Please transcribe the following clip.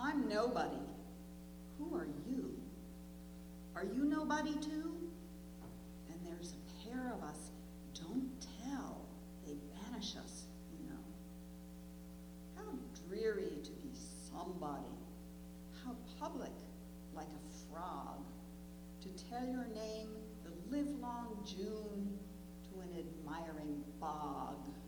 I'm nobody. Who are you? Are you nobody too? And there's a pair of us. Don't tell. They banish us, you know. How dreary to be somebody. How public, like a frog. To tell your name the livelong June to an admiring bog.